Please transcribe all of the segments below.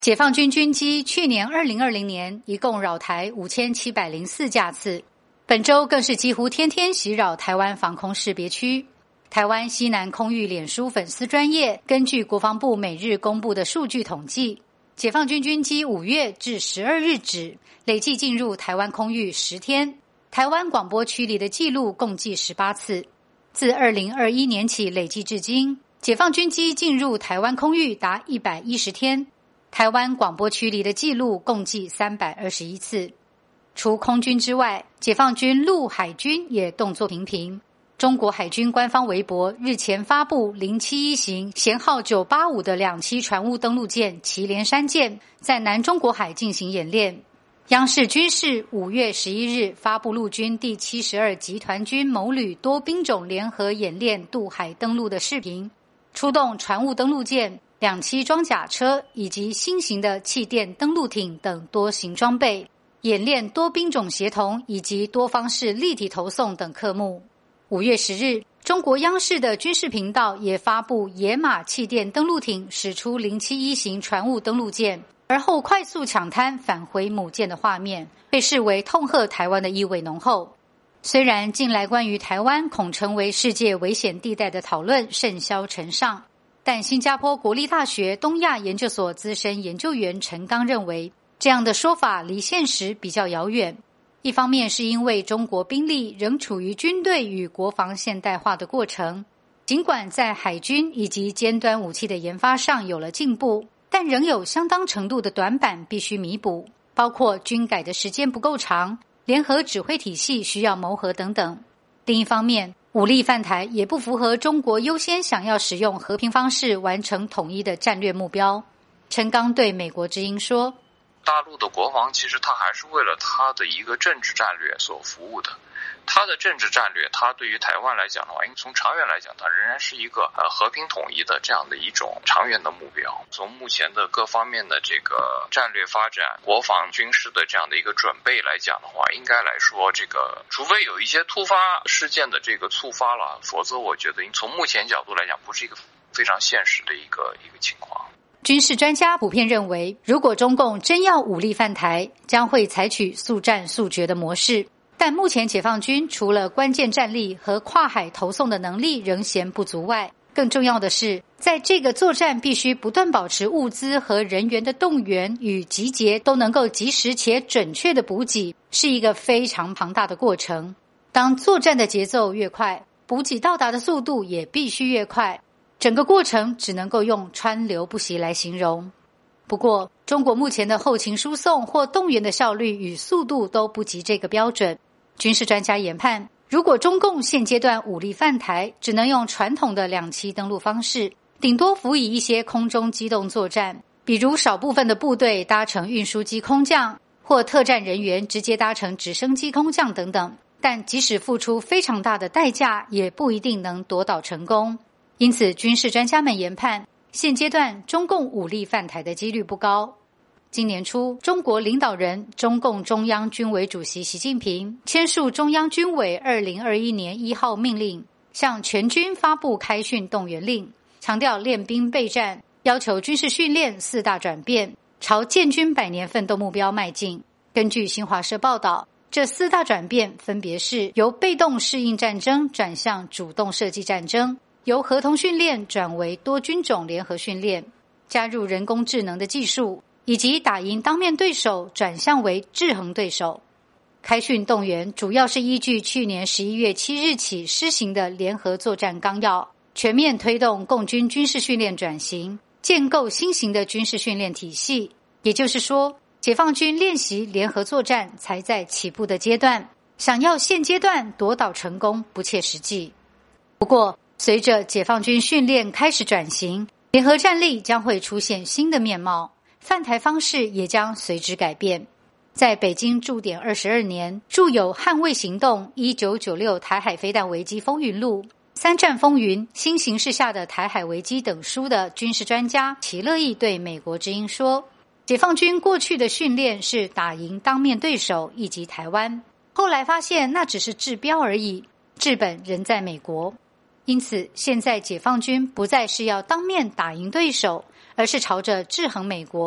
解放军军机去年2020年一共扰台5704架次，本周更是几乎天天袭扰台湾防空识别区。台湾西南空域脸书粉丝专页根据国防部每日公布的数据统计，解放军军机5月至12日止累计进入台湾空域10天，台湾广播驱离的记录共计18次。自2021年起累计至今，解放军机进入台湾空域达110天，台湾广播驱离的记录共计321次。除空军之外，解放军陆海军也动作频频。中国海军官方微博日前发布071型舷号985的2栖船坞登陆舰祁连山舰在南中国海进行演练。央视军事5月11日发布陆军第72集团军某旅多兵种联合演练渡海登陆的视频，出动船坞登陆舰、2栖装甲车以及新型的气垫登陆艇等多型装备，演练多兵种协同以及多方式立体投送等科目。5月10日，中国央视的军事频道也发布野马气垫登陆艇驶出071型船坞登陆舰，而后快速抢滩返回母舰的画面，被视为痛贺台湾的意味浓厚。虽然近来关于台湾恐成为世界危险地带的讨论甚嚣尘上，但新加坡国立大学东亚研究所资深研究员陈刚认为，这样的说法离现实比较遥远。一方面是因为中国兵力仍处于军队与国防现代化的过程，尽管在海军以及尖端武器的研发上有了进步，但仍有相当程度的短板必须弥补，包括军改的时间不够长，联合指挥体系需要谋合等等。另一方面，武力犯台也不符合中国优先想要使用和平方式完成统一的战略目标。陈刚对美国之音说， 大陆的国防其实它还是为了它的一个政治战略所服务的，它的政治战略，它对于台湾来讲的话，因为从长远来讲，它仍然是一个和平统一的这样的一种长远的目标。从目前的各方面的这个战略发展、国防军事的这样的一个准备来讲的话，应该来说，这个除非有一些突发事件的这个触发了，否则我觉得从目前角度来讲，不是一个非常现实的一个情况。 军事专家普遍认为，如果中共真要武力犯台，将会采取速战速决的模式。但目前解放军除了关键战力和跨海投送的能力仍嫌不足外，更重要的是，在这个作战必须不断保持物资和人员的动员与集结都能够及时且准确的补给，是一个非常庞大的过程。当作战的节奏越快，补给到达的速度也必须越快。整个过程只能够用川流不息来形容。不过，中国目前的后勤输送或动员的效率与速度都不及这个标准。军事专家研判，如果中共现阶段武力犯台，只能用传统的2栖登陆方式，顶多辅以一些空中机动作战，比如少部分的部队搭乘运输机空降，或特战人员直接搭乘直升机空降等等。但即使付出非常大的代价，也不一定能夺岛成功。因此，军事专家们研判，现阶段中共武力犯台的几率不高。今年初，中国领导人、中共中央军委主席习近平签署中央军委2021年1号命令，向全军发布开训动员令，强调练兵备战，要求军事训练4大转变，朝建军100年奋斗目标迈进。根据新华社报道，这4大转变分别是由被动适应战争转向主动设计战争，由合同训练转为多军种联合训练，加入人工智能的技术，以及打赢当面对手转向为制衡对手。开训动员主要是依据去年11月7日起施行的联合作战纲要，全面推动共军军事训练转型，建构新型的军事训练体系。也就是说，解放军练习联合作战才在起步的阶段，想要现阶段夺岛成功不切实际。不过，随着解放军训练开始转型，联合战力将会出现新的面貌，犯台方式也将随之改变。在北京驻点22年，著有《捍卫行动》、1996台海飞弹危机风云录、3战风云、新形势下的台海危机等书的军事专家齐乐毅对美国之音说，解放军过去的训练是打赢当面对手以及台湾，后来发现那只是治标而已，治本仍在美国。因此，现在解放军不再是要当面打赢对手，而是朝着制衡美国，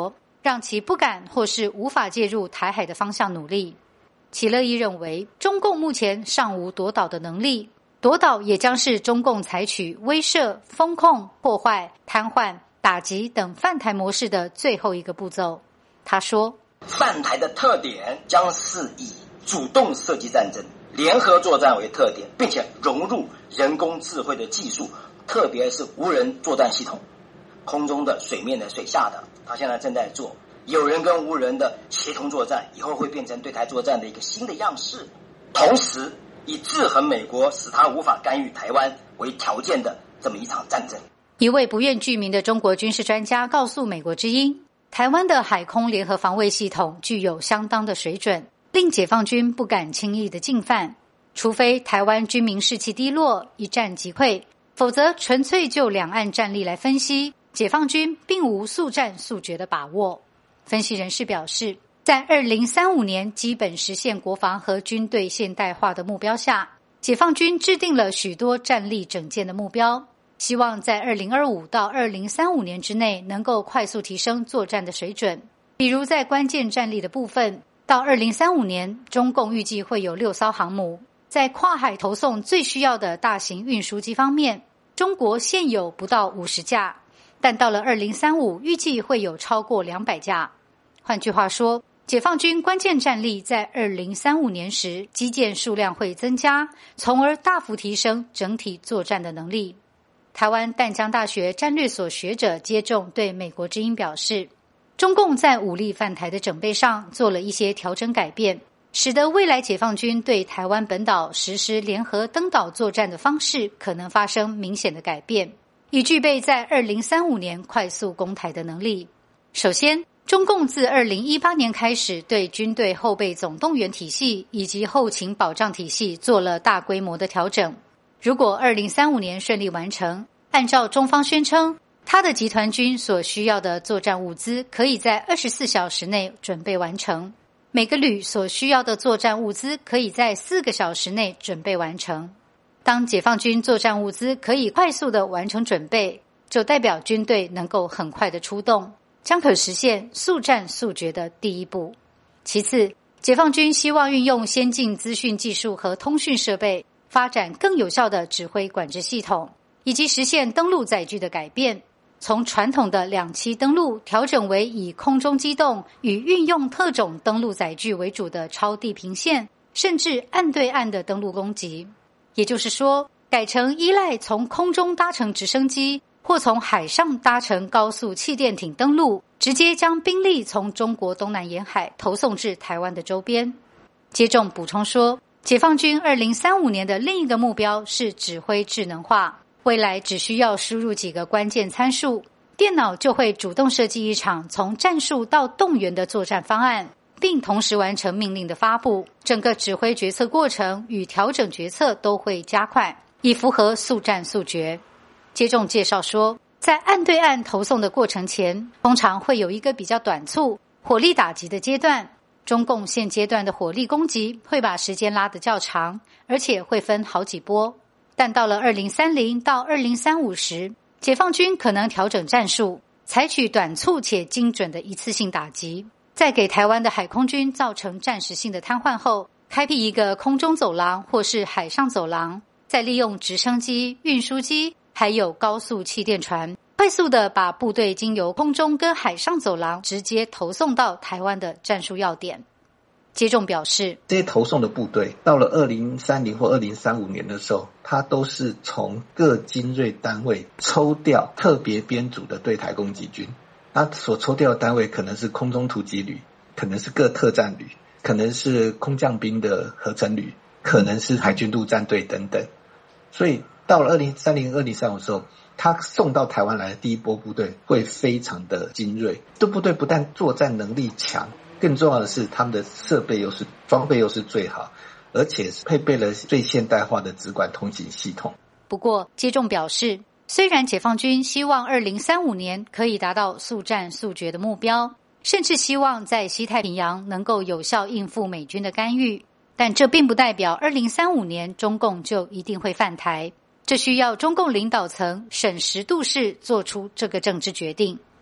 让其不敢或是无法介入台海的方向努力。齐乐意认为，中共目前尚无夺岛的能力，夺岛也将是中共采取威慑、封控、破坏、瘫痪、打击等犯台模式的最后一个步骤。他说， 犯台的特点将是以主动射击战争、联合作战为特点，并且融入人工智慧的技术，特别是无人作战系统，空中的、水面的、水下的，他现在正在做有人跟无人的协同作战，以后会变成对台作战的一个新的样式。同时以制衡美国，使他无法干预台湾为条件的这么一场战争。 一位不愿具名的中国军事专家告诉美国之音，台湾的海空联合防卫系统具有相当的水准，令解放军不敢轻易的进犯，除非台湾军民士气低落，一战即溃，否则纯粹就两岸战力来分析，解放军并无速战速决的把握。分析人士表示，在2035年基本实现国防和军队现代化的目标下，解放军制定了许多战力整建的目标，希望在2025到2035年之内能够快速提升作战的水准。比如在关键战力的部分，到2035年，中共预计会有6艘航母。在跨海投送最需要的大型运输机方面，中国现有不到50架，但到了2035预计会有超过200架。换句话说，解放军关键战力在2035年时机舰数量会增加，从而大幅提升整体作战的能力。台湾淡江大学战略所学者接种对美国之音表示，中共在武力犯台的准备上做了一些调整改变，使得未来解放军对台湾本岛实施联合登岛作战的方式可能发生明显的改变，以具备在2035年快速攻台的能力。首先，中共自2018年开始对军队后备总动员体系以及后勤保障体系做了大规模的调整。如果2035年顺利完成，按照中方宣称，他的集团军所需要的作战物资可以在24小时内准备完成，每个旅所需要的作战物资可以在4个小时内准备完成。当解放军作战物资可以快速的完成准备，就代表军队能够很快的出动，将可实现速战速决的第一步。其次，解放军希望运用先进资讯技术和通讯设备，发展更有效的指挥管制系统，以及实现登陆载具的改变，从传统的2栖登陆调整为以空中机动与运用特种登陆载具为主的超地平线，甚至岸对岸的登陆攻击。也就是说，改成依赖从空中搭乘直升机或从海上搭乘高速气垫艇登陆，直接将兵力从中国东南沿海投送至台湾的周边。接种补充说，解放军2035年的另一个目标是指挥智能化，未来只需要输入几个关键参数，电脑就会主动设计一场从战术到动员的作战方案，并同时完成命令的发布，整个指挥决策过程与调整决策都会加快，以符合速战速决。接种介绍说，在岸对岸投送的过程前，通常会有一个比较短促、火力打击的阶段。中共现阶段的火力攻击会把时间拉得较长，而且会分好几波。但到了2030到2035时，解放军可能调整战术，采取短促且精准的一次性打击，在给台湾的海空军造成暂时性的瘫痪后，开辟一个空中走廊或是海上走廊，再利用直升机、运输机还有高速气垫船，快速的把部队经由空中跟海上走廊直接投送到台湾的战术要点。接种表示， 这些投送的部队到了2030或2035年的时候，它都是从各精锐单位抽调特别编组的对台攻击军，它所抽调的单位可能是空中突击旅，可能是各特战旅，可能是空降兵的合成旅，可能是海军陆战队等等。所以到了2030、2035的时候，他送到台湾来的第一波部队会非常的精锐。这部队不但作战能力强，更重要的是他们的设备装备又是最好，而且配备了最现代化的直管通信系统。 不过接种表示，虽然解放军希望2035年可以达到速战速决的目标，甚至希望在西太平洋能够有效应付美军的干预，但这并不代表2035年中共就一定会犯台，这需要中共领导层审时度势做出这个政治决定。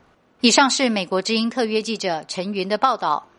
以上是美国之音特约记者陈云的报道。